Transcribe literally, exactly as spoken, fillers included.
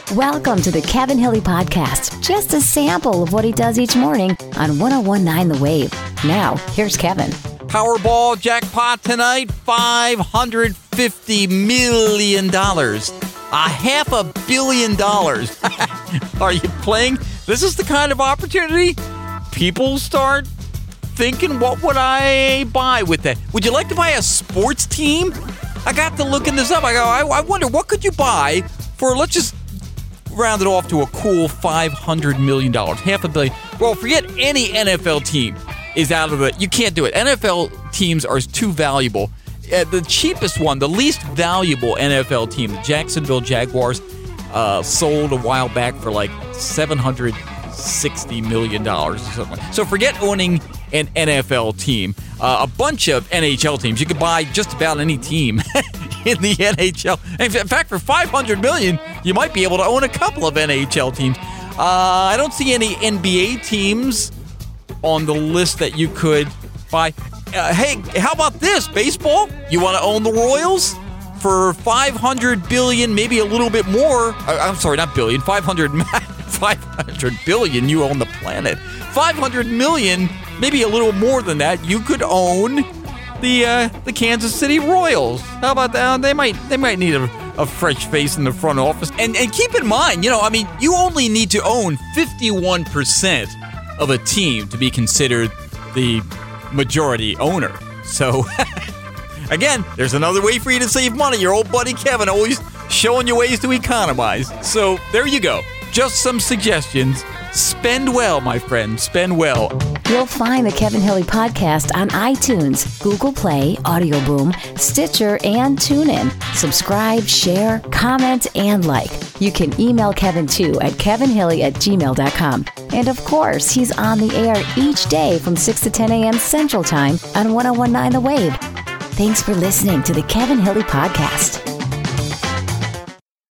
Welcome to the Kevin Hilly Podcast. Just a sample of what he does each morning on one oh one point nine The Wave. Now, here's Kevin. Powerball jackpot tonight, five hundred fifty million dollars. A half a billion dollars. Are you playing? This is the kind of opportunity people start thinking, what would I buy with that? Would you like to buy a sports team? I got to looking this up. I go, I, I wonder, what could you buy for, let's just round it off to a cool five hundred million dollars, half a billion. Well, forget any N F L team is out of the, you can't do it. N F L teams are too valuable. Uh, the cheapest one, the least valuable N F L team, the Jacksonville Jaguars, uh, sold a while back for like seven hundred sixty million dollars or something. So forget owning an N F L team. Uh, a bunch of N H L teams. You could buy just about any team in the N H L. In fact, for five hundred million dollars, you might be able to own a couple of N H L teams. Uh, I don't see any N B A teams on the list that you could buy. Uh, hey, how about this? Baseball? You want to own the Royals for five hundred billion dollars, maybe a little bit more. Uh, I'm sorry, not billion. five hundred, five hundred billion dollars, you own the planet. five hundred million dollars, maybe a little more than that, you could own the uh, the Kansas City Royals. How about that? They might they might need a, a fresh face in the front office. And and keep in mind, you know, I mean, you only need to own fifty-one percent of a team to be considered the majority owner. So, again, there's another way for you to save money. Your old buddy Kevin always showing you ways to economize. So, there you go. Just some suggestions. Spend well, my friend. Spend well. You'll find the Kevin Hilly Podcast on iTunes, Google Play, Audio Boom, Stitcher, and TuneIn. Subscribe, share, comment, and like. You can email Kevin too at kevinhilly at gmail dot com. And of course, he's on the air each day from six to ten a.m. Central Time on one oh one point nine The Wave. Thanks for listening to the Kevin Hilly Podcast.